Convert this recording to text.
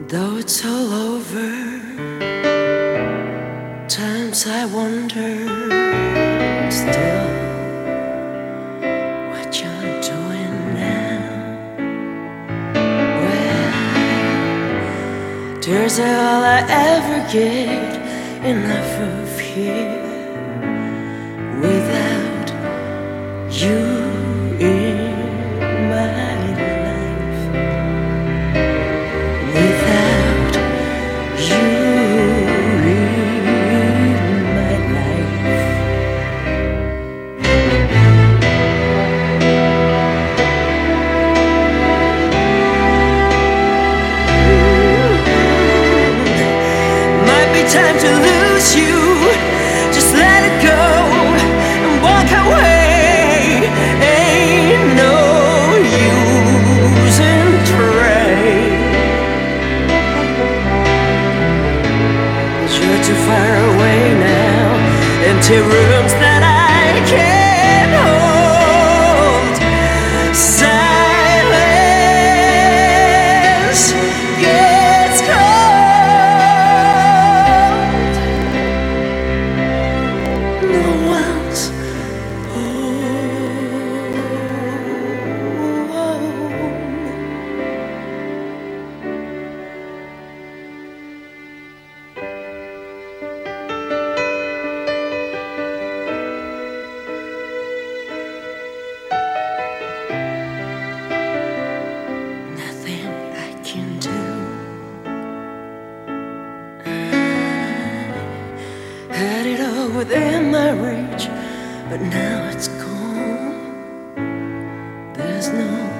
Though it's all over, times I wonder still what you're doing now. Well, tears are all I ever get, enough of here without you in my life. Without you in my life. Might be time to lose you. Just let it go and walk away. Ain't no use in trying. You're too far away now. Empty rooms that I can't hold. Silence gets cold. No one's nothing I can do. Had it all within my reach, but now it's gone. There's no